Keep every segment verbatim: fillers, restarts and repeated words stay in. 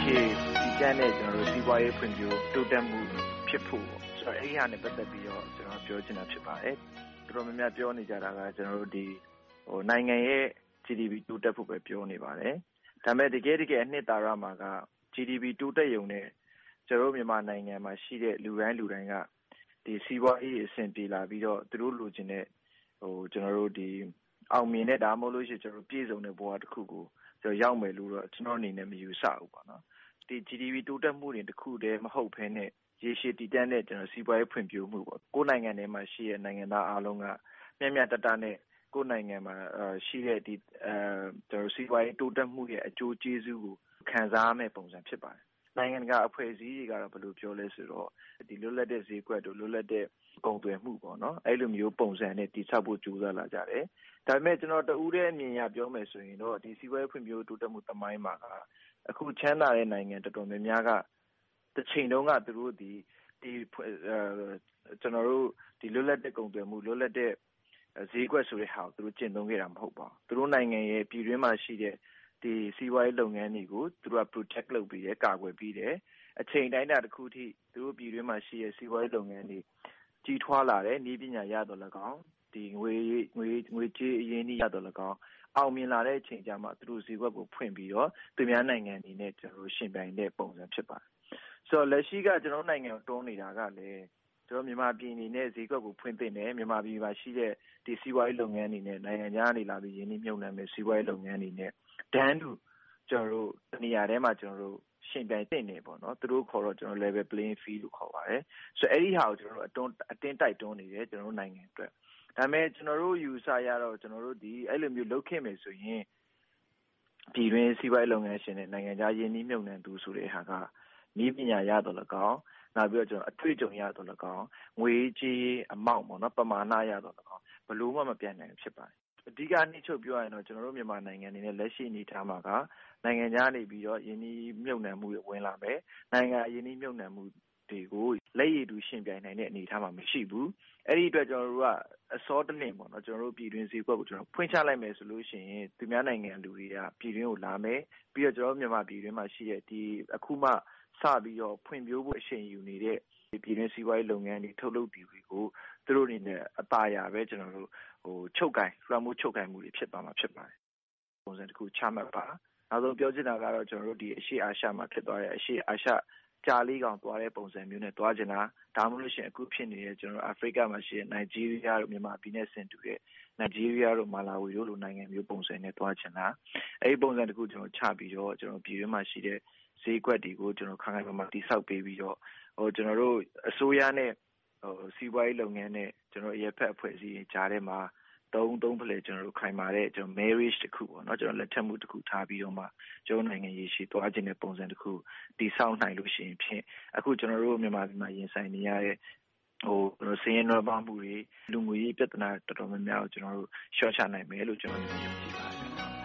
ရှေ့ဒီကနေ့ကျွန်တော်တို့စီးပွားရေးဖွံ့ဖြိုးတိုးတက်မှုဖြစ်ဖို့ပေါ့ဆိုတော့အဲ့ဒီဟာနဲ့ပတ်သက်ပြီးတော့ကျွန်တော်ပြောချင်တာဖြစ်ပါတယ်တော်တော်များများပြောနေကြတာကကျွန်တော်တို့ဒီဟိုနိုင်ငံရဲ့ G D P တိုးတက်ဖို့ပဲပြောနေပါတယ်ဒါပေမဲ့တကယ်တကယ်အနှစ်သာရမှာက G D P တိုးတက်ရုံနဲ့ကျွန်တော်တို့မြန်မာနိုင်ငံမှာရှိတဲ့လူတိုင်းလူတိုင်းကဒီစီးပွားရေးအဆင့်ပြေလာပြီးတော့သူတို့လိုချင်တဲ့ဟိုကျွန်တော်တို့ဒီအောင်မြင်တဲ့ဒါမှမဟုတ်လို့ရှိရင်ကျွန်တော်ပြည်စုံတဲ့ဘဝတစ်ခုကိုကျွန်တော်ရောက်မယ်လို့တော့ကျွန်တော်အနေနဲ့မယူဆဘူးပေါ့နော်ဒီ G D P တိုးတက်မှုတွေတစ်ခုတည်းမဟုတ်ဘဲနဲ့ရေရှည်တည်တံ့တဲ့ကျွန်တော်စီးပွားရေးဖွံ့ဖြိုးမှုပေါ့ကိုယ်နိုင်ငံထဲမှာရှိတဲ့နိုင်ငံသားအားလုံးကမျှမျှတတနဲ့ကိုယ်နိုင်ငံမှာရှိတဲ့ဒီအဲကျွန်တော်စီးပွားရေးတိုးတက်မှုရဲ့အကျိုးကျေးဇူးကိုခံစားရမယ့်ပုံစံဖြစ်ပါတယ်နိုင်ငံကအဖွဲ့အစည်းတွေကတော့ဘယ်လိုပြောလဲဆိုတော့ဒီလွတ်လပ်တဲ့ဈေးကွက်တို့လွတ်လပ်တဲ့ကုန်သွယ်မှုပေါ့နော်အဲ့လိုမျိုးပုံစံနဲ့တည်ဆောက်ဖို့ကြိုးစားလာကြတယ်ဒါပေမဲ့ကျွန်တော်တူတဲ့အမြင်အရပြောမယ်ဆိုရင်တော့ဒီစီးပွားရေးဖွံ့ဖြိုးတိုးတက်မှုသမိုင်းမှာကအခုချမ်းသာတဲ့နိုင်ငံတော်တော်များများကတစ်ချိန်တုန်းကသူတို့ဒီဒီကျွန်တော်တို့ဒီလွတ်လပ်တဲ့ကုန်သွယ်မှုလွတ်လပ်တဲ့ဈေးကွက်ဆိုတဲ့ဟာကိုသူတို့ကျင့်သုံးခဲ့တာမဟုတ်ပါဘူးသူတို့နိုင်ငံရဲ့ပြည်တွင်းမှာရှိတဲ့ဒီစီးပွားရေးလုပ်ငန်းတွေကိုသူတို့က protect လုပ်ပြီးတယ်ကာကွယ်ပြီးတယ်အချိန်တိုင်းတာတစ်ခုထိသူတို့ပြည်တွင်းမှာရှိတဲ့စီးပွားရေးလုပ်ငန်းတွေကြီးထွားလာတယ်နည်းပညာရတော့၎င်းဒီငွေငွေငွေကြေးအရင်းအနှီးရတော့၎င်းအောင်မြင်လာတဲ့အချိန်ကျမှသူတို့ဈေးကွက်ကိုဖွင့်ပြီးတော့သူများနိုင်ငံတွေနဲ့ကျွန်တော်တို့ရှင်ပြိုင်တဲ့ပုံစံဖြစ်ပါတယ်ဆိုတော့လက်ရှိကကျွန်တော်နိုင်ငံကိုတွန်းနေတာကလည်းကျွန်တော်မြန်မာပြည်အနေနဲ့ဈေးကွက်ကိုဖွင့်သင့်တယ်မြန်မာပြည်မှာရှိတဲ့ဒီစီးပွားရေးလုပ်ငန်းတွေနဲ့နိုင်ငံခြားကနေလာပြီးရင်းနှီးမြှုပ်နှံမဲ့စီးပွားရေးလုပ်ငန်းတွေနဲ့ဒန်းတူကျွန်တော်တို့နေရာထဲမှာကျွန်တော်တို့ရှင်ပြိုင်သင့်နေပေါ့နော်သူတို့ခေါ်တော့ကျွန်တော် level playing field လို့ခေါ်ပါတယ်ဆိုတော့အဲ့ဒီဟာကိုကျွန်တော်တို့အတွန်းအတင်းတိုက်တွန်းနေတယ်ကျွန်တော်တို့နိုင်ငံအတွက်ဒါပေမဲ့ကျွန်တော်တို့ယူဆရတော့ကျွန်တော်တို့ဒီအဲ့လိုမျိုးလုပ်ခဲ့မယ်ဆိုရင်ပြည်တွင်းစီးပွားရေးလုပ်ငန်းရှင်နဲ့နိုင်ငံခြားရင်းနှီးမြှုပ်နှံသူဆိုတဲ့ဟာကနည်းပညာရတော့၎င်းနောက်ပြီးတော့ကျွန်တော်အတွေ့အကြုံရတော့၎င်းငွေကြေးအမောက်ပေါ့နော်ပမာဏရတော့၎င်းဘလို့မှမပြတ်နိုင်ဖြစ်ပါတယ်အဓိကနှိမ့်ချုပ်ပြောရရင်တော့ကျွန်တော်တို့မြန်မာနိုင်ငံအနေနဲ့လက်ရှိအနေထားမှာကနိုင်ငံခြားနေပြီးတော့ယင်းနှီးမြှုပ်နှံမှုတွေဝင်လာမယ်နိုင်ငံယင်းနှီးမြှုပ်နှံမှုတွေကိုလက်ရည်တူရှင်ပြိုင်နိုင်တဲ့အနေအထားမှာမရှိဘူးအဲ့ဒီအတွက်ကျွန်တော်တို့ကအစောတလင့်ပေါ့နော်ကျွန်တော်တို့ပြည်တွင်းဈေးကွက်ကိုကျွန်တော်ဖွင့်ချလိုက်မယ်ဆိုလို့ရှိရင်သူများနိုင်ငံလူတွေကပြည်တွင်းကိုလာမယ်ပြီးတော့ကျွန်တော်တို့မြန်မာပြည်တွင်းမှာရှိတဲ့ဒီအခုမှစပြီးတော့ဖွံ့ဖြိုးဖို့အချိန်ယူနေတဲ့ပြည်တွင်းစီးပွားရေးလုပ်ငန်းတွေထုတ်လုပ်ပြီးတွေကိုသူတို့အနေနဲ့အသာရပဲကျွန်တော်တို့ဟိုချုပ်ကင်လွှမ်းမိုးချုပ်ကင်မှုတွေဖြစ်သွားမှာဖြစ်ပါတယ်ပုံစံတစ်ခုချမှတ်ပါနောက်ဆုံးပြောချင်တာကတော့ကျွန်တော်တို့ဒီအရှေ့အာရှမှာဖြစ်သွားတဲ့အရှေ့အာရှကြာလေးကောင်သွားတဲ့ပုံစံမျိုးနဲ့သွားချင်တာဒါမှမဟုတ်ရှင်အခုဖြစ်နေတဲ့ကျွန်တော်တို့အာဖရိကမှာရှိတဲ့နိုင်ဂျီးရီးယားတို့မြန်မာပြည်နဲ့ဆင်တူတဲ့နိုင်ဂျီးရီးယားတို့မာလာဝီတို့လိုနိုင်ငံမျိုးပုံစံနဲ့သွားချင်တာအဲဒီပုံစံတစ်ခုကျွန်တော်ချပြီးတော့ကျွန်တော်ပြည်တွင်းမှာရှိတဲ့ဈေးကွက်တွေကိုကျွန်တော်ခိုင်ခိုင်မာမာတိဆောက်ပေးပြီးတော့ဟိုကျွန်တော်တို့အစိုးရနဲ့ဟိုစီးပွားရေးလုပ်ငန်းနဲ့ကျွန်တော်ရဲ့ဖက်အဖွဲ့အစည်းကြားထဲမှာတုံးတုံးဖလှယ်ကျွန်တော်တို့ခိုင်မာတဲ့ကျွန်တော် marriage တစ်ခုပေါ့နော်ကျွန်တော်လက်ထပ်မှုတစ်ခုထားပြီးတော့မှကျွန်တော်နိုင်ငံရေးရှိသွားခြင်းတဲ့ပုံစံတစ်ခုတည်ဆောက်နိုင်လို့ရှိရင်ဖြင့်အခုကျွန်တော်တို့မြန်မာပြည်မှာရင်ဆိုင်နေရတဲ့ဟိုစည်ရင်ရပါမှုတွေလူမှုရေးပြဿနာတော်တော်များများကိုကျွန်တော်တို့ရှော့ချနိုင်မယ်လို့ကျွန်တော်ယုံကြည်ပါတယ်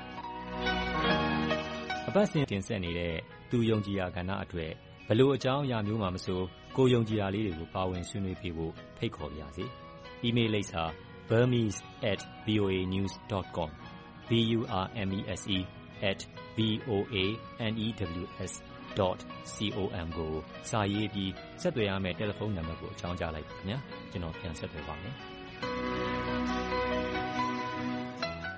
အပတ်စဉ်တင်ဆက်နေတဲ့သူယုံကြည်ရာကဏ္ဍအတွက်ဘလို့အကြောင်းအရာမျိုးမှမဆိုကိုယုံကြည်ရာလေးတွေကိုပါဝင်ဆွေးနွေးပေးဖို့ဖိတ်ခေါ်ပါရစေ။ email လိပ်စာ burmese at voanews dot com b u r m e s e at v o a n e w s dot com ကိုစာရေးပြီးဆက်သွယ်ရမယ့်တယ်လီဖုန်းနံပါတ်ကိုအကြောင်းကြားလိုက်ပါခင်ဗျာကျွန်တော်ပြန်ဆက်သွယ်ပါမယ်